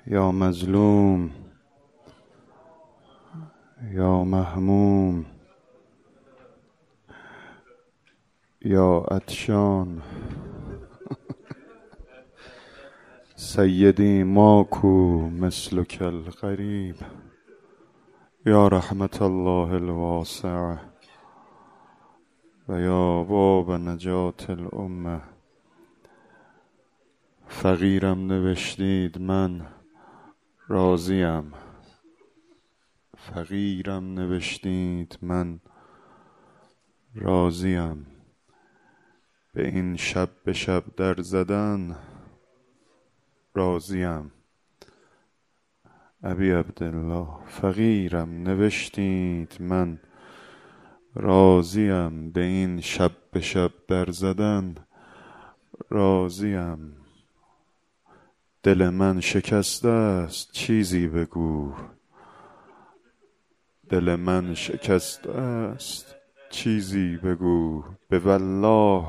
یا مظلوم یا محموم یا عطشان سیدی ما کو مثلک الغریب یا رحمت الله الواسع و یا باب نجات الامه. فقیرم نوشتید من راضیم، فقیرم نوشتید من راضیم، به این شب به شب در زدن راضیم. ابی عبدالله فقیرم نوشتید من راضیم، به این شب به شب در زدن راضیم. دل من شکسته است چیزی بگو، دل من شکسته است چیزی بگو. به والله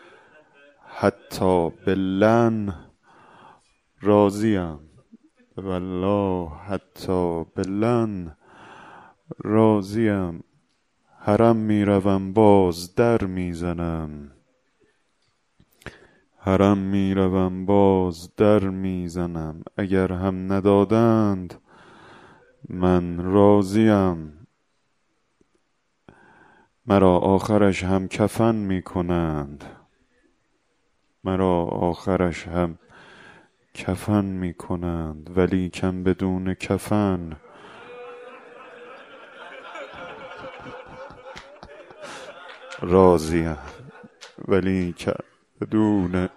حتی باللن راضیم، به والله حتی باللن راضیم. حرم می روم باز در می زنم، حرم می روم باز در می زنم. اگر هم ندادند من راضیم، مرا آخرش هم کفن می کنند، مرا آخرش هم کفن می کنند، ولی کم بدون کفن راضیم، ولی کم بدون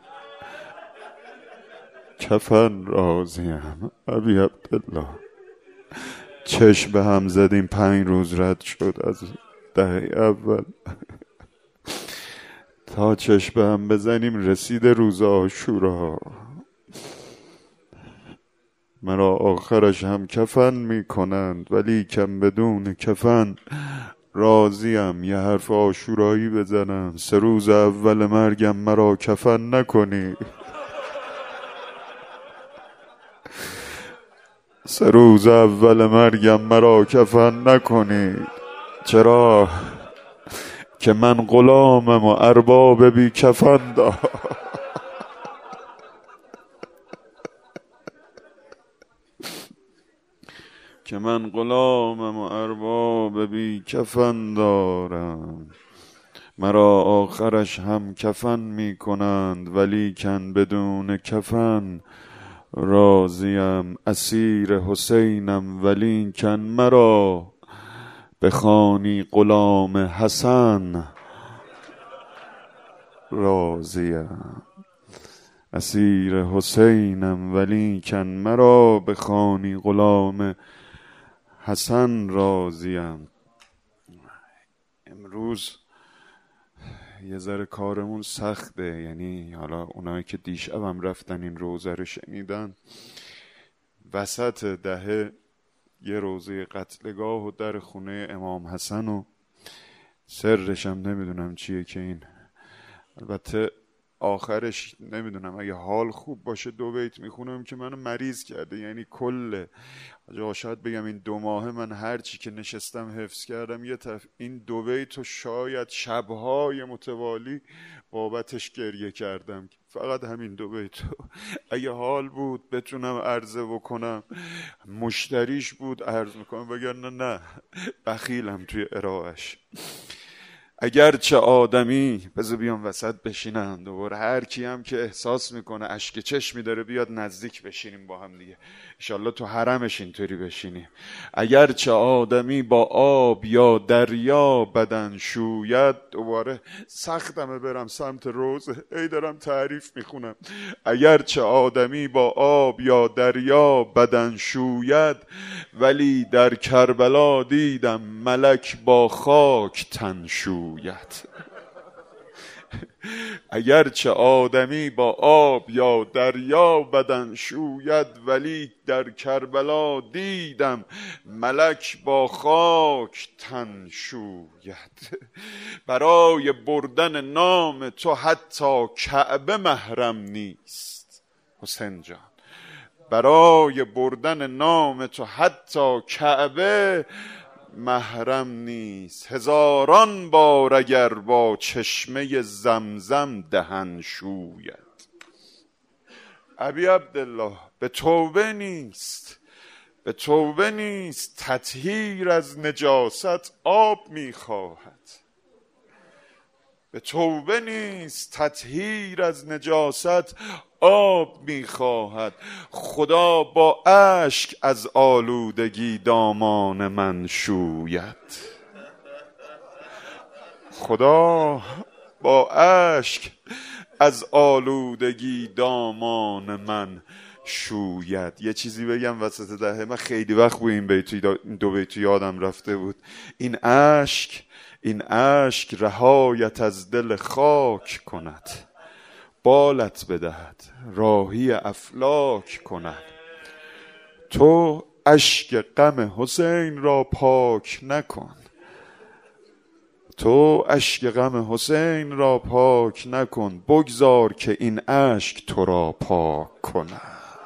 کفن راضیم. ابی عبدالله چشم به هم زدیم 5 روز رد شد از دهه اول تا چشم به هم بزنیم رسید روز عاشورا. مرا آخرش هم کفن می کنند ولی کم بدون کفن راضیم. یه حرف عاشورایی بزنم 3 روز اول مرگم مرا کفن نکنی، 3 روز اول مرگم مرا کفن نکنید. چرا که من غلامم و ارباب بی کفن دار، که من غلامم و ارباب بی کفن دارم. مرا آخرش هم کفن می کنند ولی کن بدون کفن راضیم. اسیر حسینم ولی کن مرا بخوانی غلام حسن راضیم. اسیر حسینم ولی کن مرا بخوانی غلام حسن راضیم. امروز یه ذره کارمون سخته، یعنی حالا اونایی که دیشبم رفتن این روزه رو شنیدن، وسط دهه یه روزه قتلگاه و در خونه امام حسن و سرش هم نمیدونم چیه که این، البته آخرش نمیدونم اگه حال خوب باشه 2 بیت میخونم که منو مریض کرده. یعنی کل شاید بگم این 2 ماه من هرچی که نشستم حفظ کردم این 2 بیت و شاید شبهای متوالی بابتش گریه کردم. فقط همین 2 بیت اگه حال بود بتونم عرضه بکنم، مشتریش بود عرض میکنم، وگرنه نه بخیلم توی ارائهش. اگرچه آدمی، بذار بیام وسط بشینم دوباره، هر کی هم که احساس میکنه اشک چشمی داره بیاد نزدیک بشینیم با هم دیگه، انشالله تو حرمش اینطوری بشینیم. اگرچه آدمی با آب یا دریا بدن شوید، دوباره سختمه برم سمت روزه، ای دارم تعریف میخونم. اگرچه آدمی با آب یا دریا بدن شوید، ولی در کربلا دیدم ملک با خاک تن شوید. اگرچه آدمی با آب یا دریا بدن شوید، ولی در کربلا دیدم ملک با خاک تن شوید. برای بردن نام تو حتی کعبه محرم نیست حسین جان، برای بردن نام تو حتی کعبه محرم نیست. هزاران بار اگر با چشمه زمزم دهن شوید. ابی عبدالله به توبه نیست، به توبه نیست، تطهیر از نجاست آب میخواهد. به توبه نیست، تطهیر از نجاست آب میخواهد. خدا با اشک از آلودگی دامان من شوید. خدا با اشک از آلودگی دامان من شوید. یه چیزی بگم وسط دهه، من خیلی وقت بود این دو بیتو یادم رفته بود. این اشک رهایت از دل خاک کند، بالت بدهد راهی افلاک کند. تو اشک غم حسین را پاک نکن، تو اشک غم حسین را پاک نکن، بگذار که این اشک تو را پاک کند.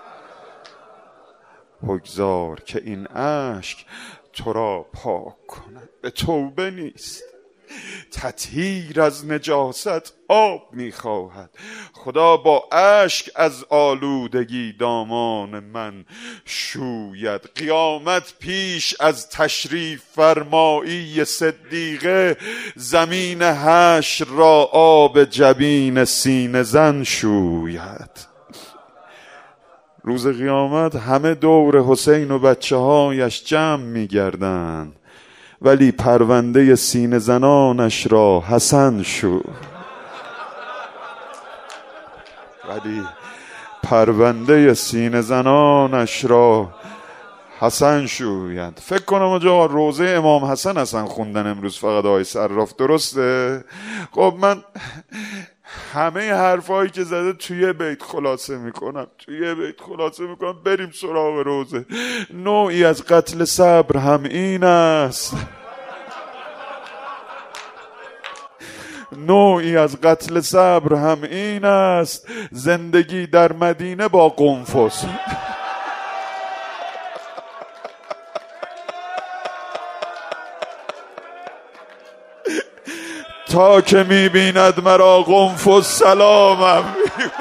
بگذار که این اشک تو را پاک کند. به توبه نیست، تطهیر از نجاست آب میخواهد. خدا با اشک از آلودگی دامان من شوید. قیامت پیش از تشریف فرمایی صدیقه، زمین حشر را آب جبین سینه زن شوید. روز قیامت همه دور حسین و بچه هایش جمع میگردند، ولی پرونده سینه زنانش را حسن شو. ولی پرونده سینه زنانش را حسن شوید. فکر کنم آجا روزه امام حسن هستن خوندن امروز فقط آقای صراف، درسته؟ خب من همه حرفایی که زده توی بیت خلاصه میکنم، بریم سراغ روزه. نوعی از قتل صبر هم این است، نوعی از قتل صبر هم این است، زندگی در مدینه با قنفس. تا که میبیند مرا قنفس سلامم.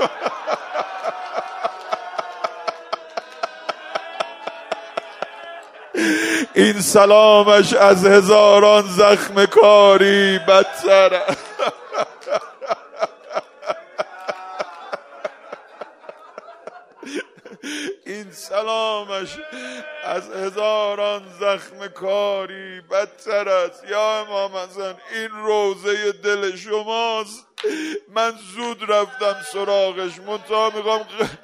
این سلامش از هزاران زخم کاری بدتر. این سلامش از هزاران زخم کاری بدتر است. یا امام حسن این روزه دل شماست، من زود رفتم سراغش، منتها میخوام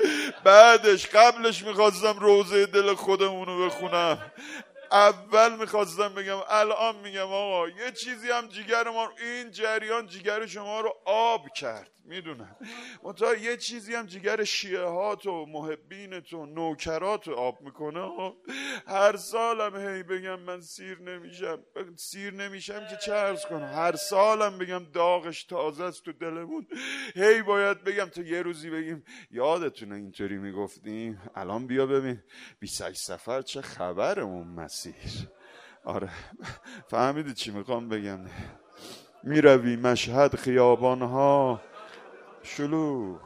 قبلش میخواستم روزه دل خودمونو بخونم. اول میخواستم بگم، الان میگم آقا یه چیزی هم جیگر ما، این جریان جیگر شما رو آب کرد، میدونم، منتها یه چیزی هم جیگر شیعه هات و محبینت و نوکرات رو آب میکنه. هر سالم هی بگم من سیر نمیشم که چه عرض کنم، هر سالم بگم داغش تازه است تو دلمون، هی باید بگم تا یه روزی بگیم یادتونه اینطوری میگفتیم، الان بیا ببین 28 سفر چه خبر اون مسیر. آره فهمیدی چی میخوام بگم؟ میروی مشهد خیابانها شلوغ،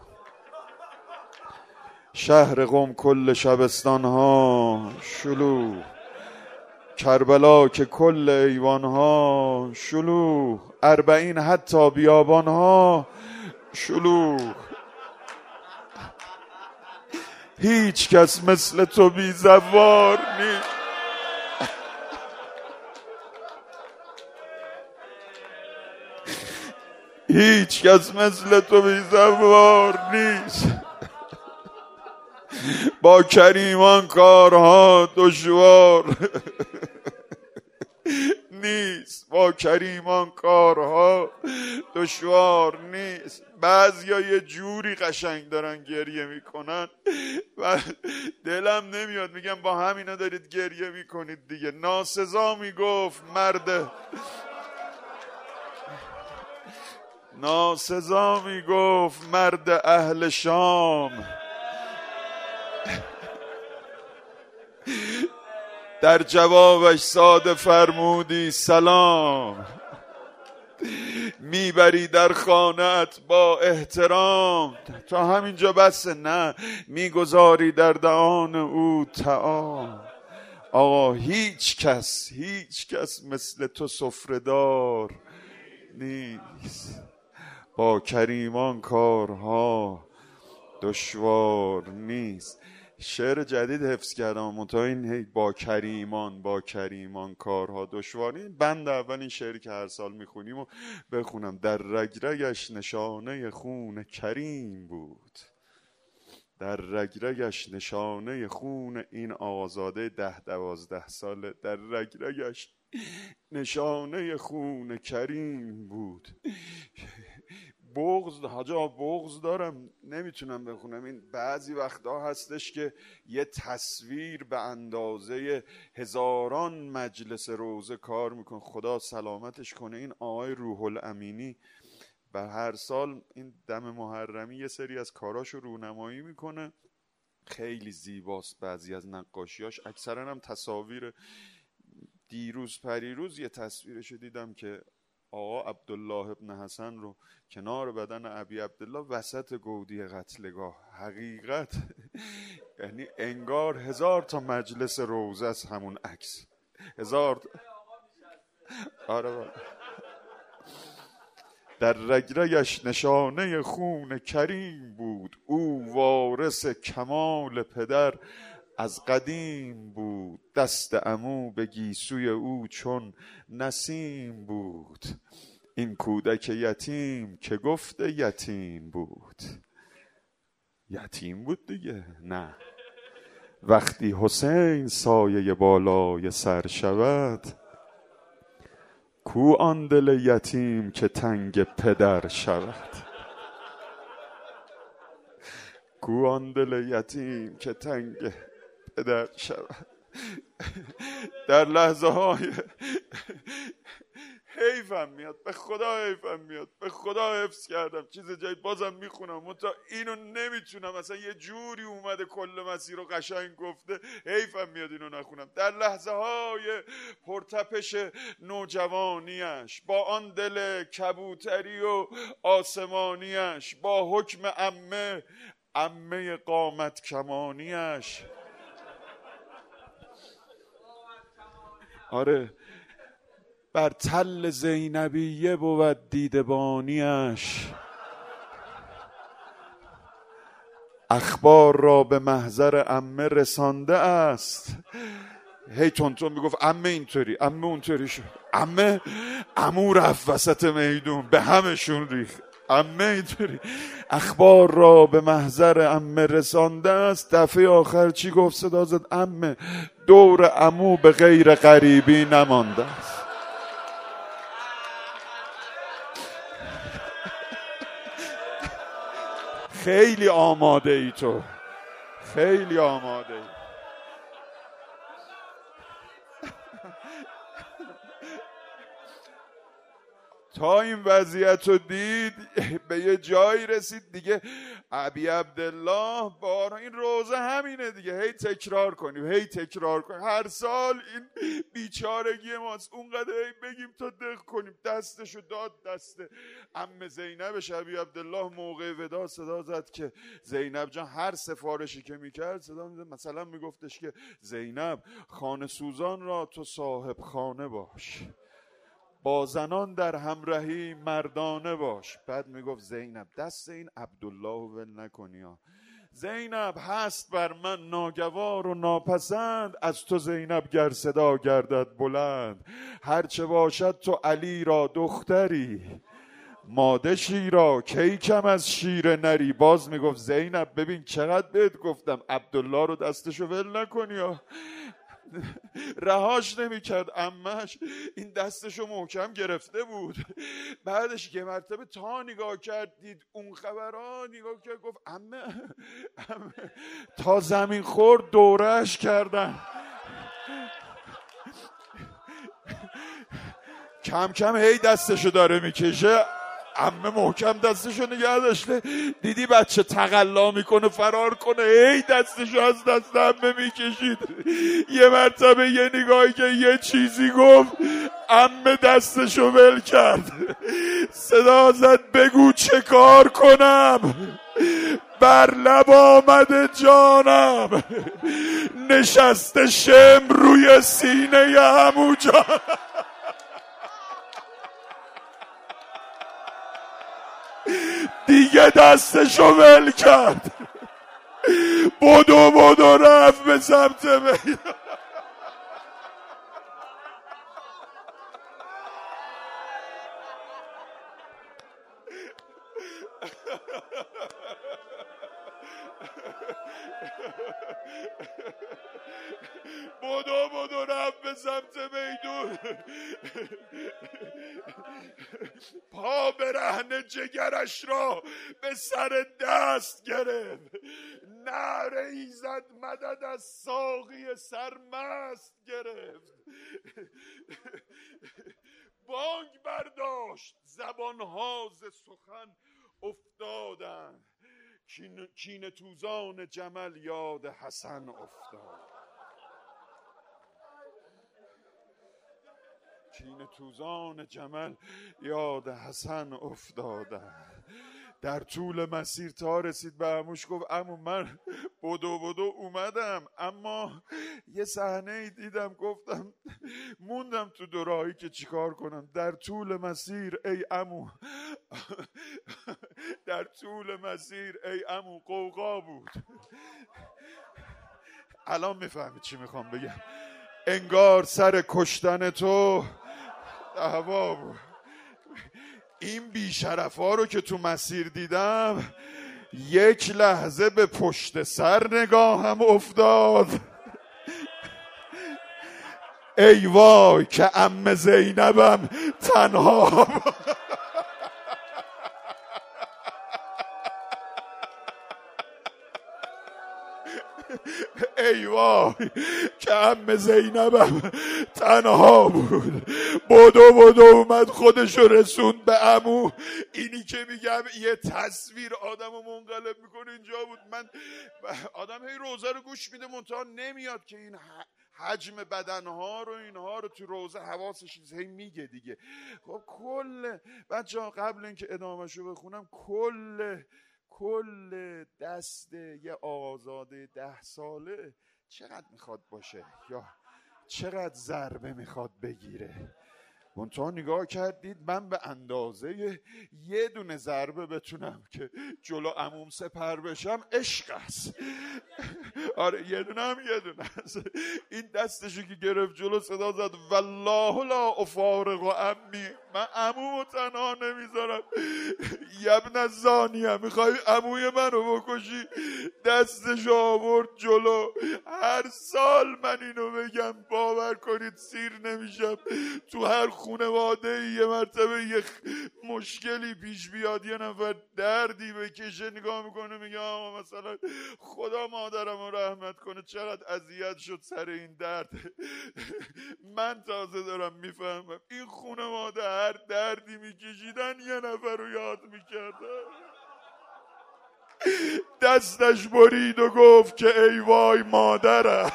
شهر قم کل شبستانها شلوغ، کربلا که کل ایوانها شلوغ، 40 حتی بیابانها شلوغ. هیچ کس مثل تو بی زوار نیست، هیچ کس مثل تو بی زوار نیست. با کریمان کارها دشوار نیست، با کریمان کارها دشوار نیست. بعضیا یه جوری قشنگ دارن گریه میکنن و دلم نمیاد، میگم با همینا دارید گریه میکنید دیگه. ناسزا میگفت مرد اهل شام، در جوابش ساده فرمودی سلام، میبری در خانه‌ات با احترام، تا همینجا بسه؟ نه، میگذاری در دهان او طعام. آقا هیچ کس مثل تو سفره‌دار نیست، با کریمان کارها دشوار نیست. شعر جدید حفظ کردم منتها این با کریمان کارها دشوار نیست. بند اول این شعری که هر سال میخونیم و بخونم: در رگرگش نشانه خون کریم بود، در رگرگش نشانه خون این آقازاده 10-12 ساله، در رگرگش نشانه خون کریم بود. بغض دارم، نمیتونم بخونم. این بعضی وقتا هستش که یه تصویر به اندازه هزاران مجلس روزه کار میکنه. خدا سلامتش کنه. این آقای روح الامینی و هر سال این دم محرمی یه سری از کاراشو رونمایی میکنه، خیلی زیباست. بعضی از نقاشیاش اکثرا هم تصاویر. دیروز پریروز یه تصویرشو دیدم که آقا عبدالله ابن حسن رو کنار بدن ابی عبدالله وسط گودی قتلگاه. حقیقت یعنی انگار 1000 تا مجلس روزه است همون عکس. 1000 آره. در رگرگش نشانه خون کریم بود، او وارث کمال پدر از قدیم بود، دست عمو به گیسوی او چون نسیم بود، این کودک یتیم که گفت یتیم بود. یتیم بود دیگه. نه، وقتی حسین سایه بالای سر شود، کو آن دل یتیم که تنگ پدر شود. کو آن دل یتیم که تنگ پدر شود. در لحظه های حیفم میاد، به خدا حیفم میاد، به خدا حفظ کردم چیز جایی بازم میخونم منتها اینو نمیتونم. اصلا یه جوری اومده کل مسیر رو قشنگ گفته، حیفم میاد اینو نخونم. در لحظه های پرتپش نوجوانیش، با آن دل کبوتری و آسمانیش، با حکم عمه قامت کمانیش، آره، بر تل زینبیه بود دیدبانیش، اخبار را به محضر عمه رسانده است. هی تونتون میگفت عمه اینطوری، عمه اونطوری شد، عمو رفت وسط میدون به همشون ریخت، عمه اینطوری. اخبار را به محضر عمه رسانده است. دفعه آخر چی گفت؟ صدا زد عمه، دور عمو به غیر غریبی نمانده است. خیلی آماده ای تو، خیلی آماده ای. تا این وضعیت رو دید به یه جایی رسید دیگه ابی عبدالله بارا این روزه همینه دیگه، هی تکرار کنیم هر سال این بیچارگی ماست. اونقدر هی بگیم تا دق کنیم. دستشو داد دست عمه زینبش. ابی عبدالله موقع ودا صدا زد که زینب جان هر سفارشی که میکرد صدا میزد. مثلا میگفتش که زینب، خانه سوزان را تو صاحب خانه باش، با زنان در همراهی مردانه باش. بعد میگفت زینب دست این عبدالله رو ول نکنی ها. زینب هست بر من ناگوار و ناپسند، از تو زینب گر صدا گردد بلند، هرچه باشد تو علی را دختری، ماده شیرا کی کم از شیر نری. باز میگفت زینب ببین چقدر بهت گفتم عبدالله رو دستشو ول نکنی ها. رهاش نمیکرد عمش، این دستشو محکم گرفته بود. بعدش یه مرتبه تا نگاه کرد دید اون خبرها، نگاه کرد گفت عمه تا زمین خورد دورش کردن. کم کم هی دستشو داره میکشه. عمه محکم دستشو نگه داشته، دیدی بچه تقلا میکنه فرار کنه، هی دستشو از دست عمه میکشید. یه مرتبه یه نگاهی که یه چیزی گفت، عمه دستشو ول کرد، صدا زد بگو چه کار کنم؟ بر لب آمده جانم، نشسته شم روی سینه عمو جان. دیگه دستشو ول کرد، بدو رفت به سمت میدان. بدو رفت به سمت میدون. پا برهنه جگرش را به سر دست گرفت، نعره ای زد مدد از ساقی سرمست گرفت. بانگ برداشت زبانها ز سخن افتادند، کینه توزان جمل یاد حسن افتاد. کینه توزان جمل یاد حسن افتادند. در طول مسیر تا رسید به عموش گفت عمو من بدو اومدم، اما یه صحنه ای دیدم، گفتم موندم تو دوراهی که چیکار کنم. در طول مسیر ای عمو در طول مسیر ای عمو قوقا بود. الان میفهمی چی میخوام بگم. انگار سر کشتن تو دعوا بود. این بیشرفا رو که تو مسیر دیدم، یک لحظه به پشت سر نگاهم افتاد. ای وای که عمه زینبم تنها. ای وای که عمه زینبم تنها بود. بدو اومد خودشو رسوند به عمو. اینی که میگم یه تصویر آدمو منقلب میکنه اینجا بود. من آدم هی روزه رو گوش میده منتها نمیاد که این حجم بدنها رو اینها رو تو روزه حواسش هی میگه دیگه. خب کل بچه‌ها قبل اینکه ادامهشو بخونم، کل دست یه آقازاده 10 ساله چقدر میخواد باشه یا چقدر ضربه میخواد بگیره؟ منتها نگاه کردید من به اندازه یه دونه ضربه بتونم که جلو عموم سپر بشم، عشق است. آره یه دونه است. این دستشو که گرفت جلو صدا زد والله لا افارق عمی، من عمومو تنها نمیذارم. یبن الزانیه، میخوای عموی منو بکشی؟ دستشو آورد جلو. هر سال من اینو بگم باور کنید سیر نمیشم. تو هر خانواده یه مرتبه یه مشکلی پیش بیاد، یه نفر دردی بکشه، نگاه میکنه میگه آقا مثلا خدا مادرمو رحمت کنه چقدر اذیت شد سر این درد. من تازه دارم میفهمم این خانواده هر دردی میکشیدن یه نفر رو یاد میکردن. دستش برید و گفت که ای وای مادرم.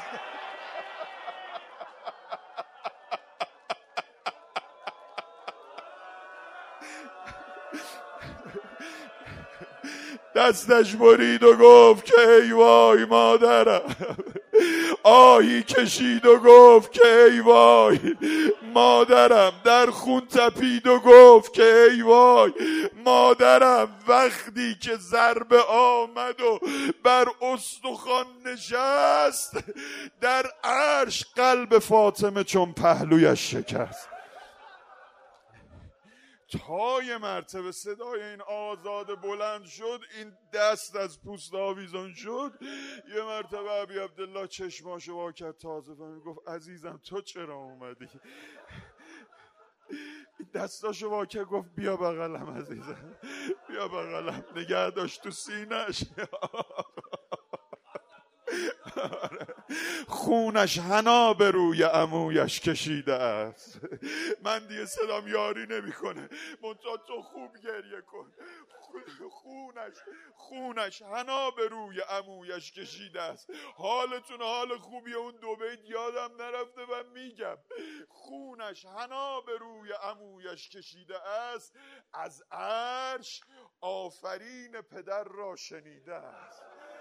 دستش برید و گفت که ای وای مادرم. آهی کشید و گفت که ای وای مادرم. در خون تپید و گفت که ای وای مادرم. وقتی که ضربه آمد و بر استخوان نشست، در عرش قلب فاطمه چون پهلویش شکست. تا یه مرتبه صدای این آزاده بلند شد، این دست از پوست آویزان شد. یه مرتبه ابی عبدالله چشماشو وا کرد، تازه فهمید، گفت عزیزم تو چرا اومدی؟ دستاشو وا کرد گفت بیا بغلم عزیزم، بیا بغلم. نگه داشت تو سینه‌اش. خونش حنا به روی عمویش کشیده است. من دیگه صدام یاری نمیکنه، منتها تو خوب گریه کن. خونش حنا به روی عمویش کشیده است. حالتون حال خوبی؟ اون دو بیت یادم نرفته و میگم. خونش حنا به روی عمویش کشیده است، از عرش آفرین پدر را شنیده است.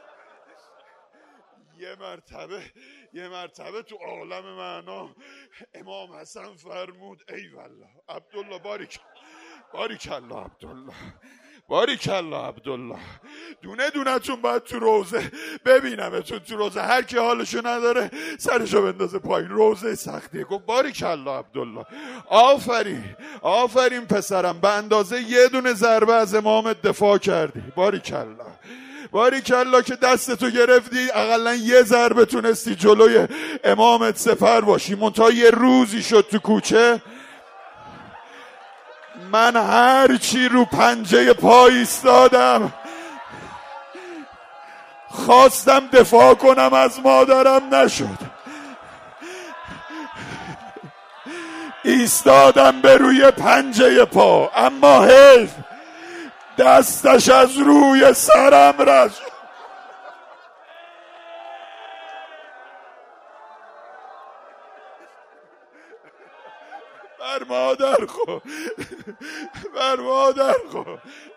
یه مرتبه تو عالم معنا امام حسن فرمود ای والله عبدالله، باریکالله عبدالله، باریکالله عبدالله. دونه دونه تون باید تو روزه ببینمتون تو روزه. هر کی حالشو نداره سرشو بندازه پایین، روزه سختیه. گفت باریکالله عبدالله، آفرین پسرم، به اندازه یه دونه ضربه از امامت دفاع کردی. باریکالله که دستتو گرفتی، اقلا یه ضربه تونستی جلوی امامت سپر باشی. منتها یه روزی شد تو کوچه من هر چی رو پنجه پا ایستادم خواستم دفاع کنم از مادرم، نشد. ایستادم به روی پنجه پا، اما حیف دستش از روی سرم رد شد. بر مادر خو